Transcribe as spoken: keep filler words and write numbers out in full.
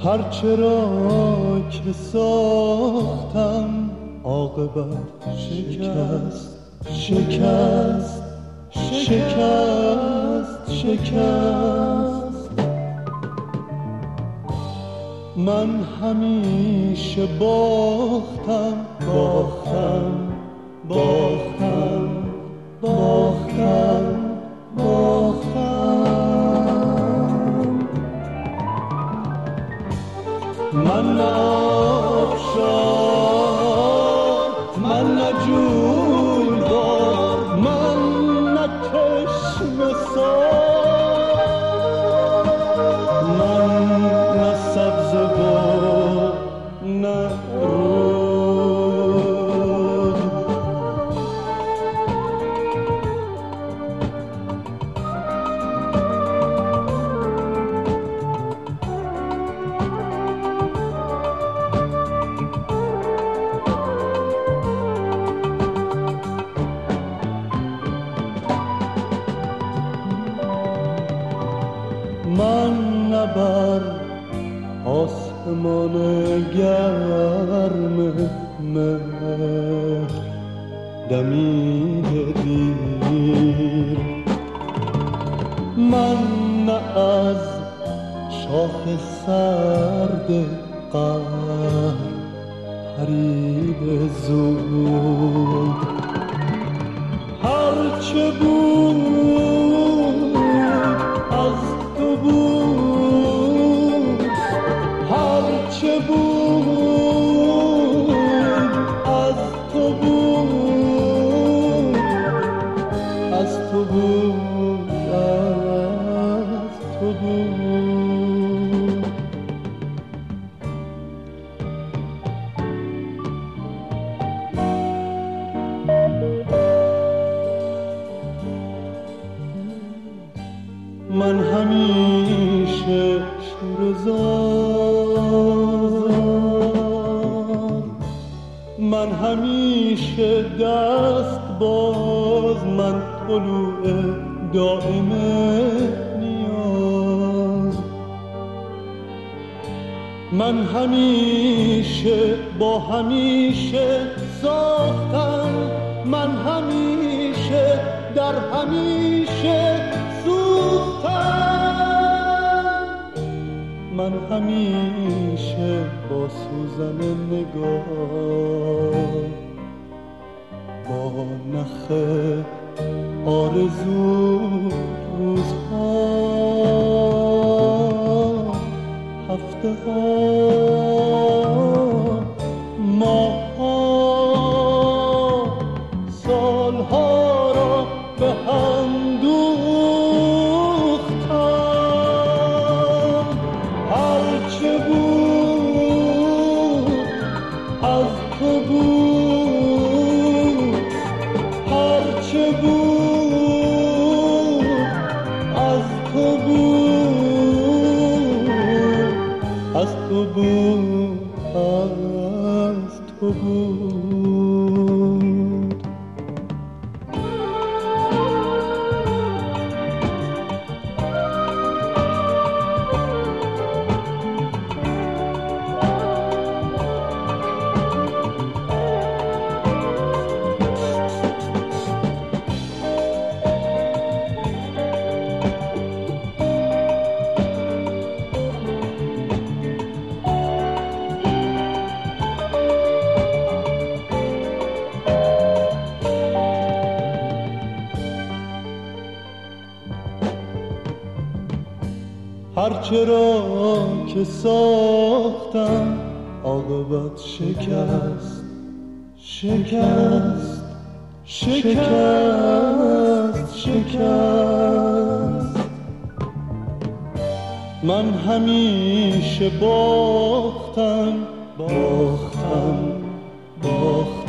هرچه را که ساختم عاقبت شکست شکست شکست شکست. من همیشه باختم باختم باختم باختم باختم. من نه آبشار، من نه جویبار، من نه چشمه سار، من نه سبزه و نه رود. من نه بر آسمان گرم مهر دمیده دیر، من نه از شاخ سرد قهر پریده زود. هرچه بود از تو بود، هرچه بود از تو بود، از تو بود از تو بود. من همیشه شوره‌زار، من همیشه دست باز، من طلوع دائم نیاز. من همیشه با همیشه ساختم، من همیشه در همیشه سوختم. من همیشه با سوزن نگاه، با نخ آرزو روزها هفته ها ماها سالها را به هم دوختم. هرچه بود از تو بود، هرچه بود از تو بود، از تو بود از تو بود. هرچه را که ساختم عاقبت شکست شکست شکست شکست. من همیشه باختم باختم باختم